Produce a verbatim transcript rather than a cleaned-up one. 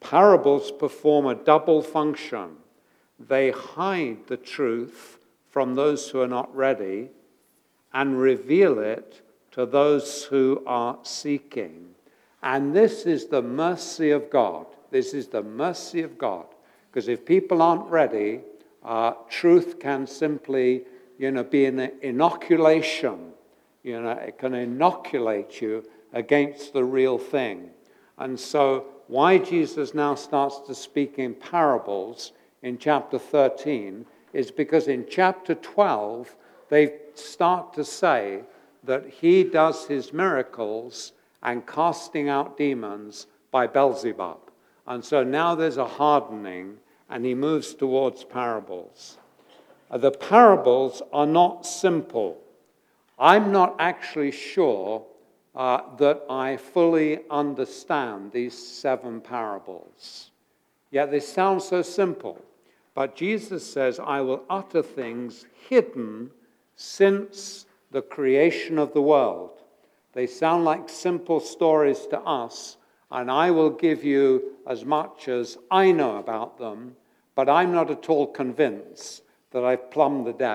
Parables perform a double function. They hide the truth from those who are not ready and reveal it to those who are seeking. And this is the mercy of God. This is the mercy of God. Because if people aren't ready, uh, truth can simply, you know, be an inoculation. You know, it can inoculate you against the real thing. And so why Jesus now starts to speak in parables in chapter thirteen is because in chapter twelve, they start to say that he does his miracles and casting out demons by Beelzebub. And so now there's a hardening, and he moves towards parables. The parables are not simple. I'm not actually sure uh, that I fully understand these seven parables. Yet they sound so simple. But Jesus says, I will utter things hidden since the creation of the world. They sound like simple stories to us, and I will give you as much as I know about them, but I'm not at all convinced that I've plumbed the depths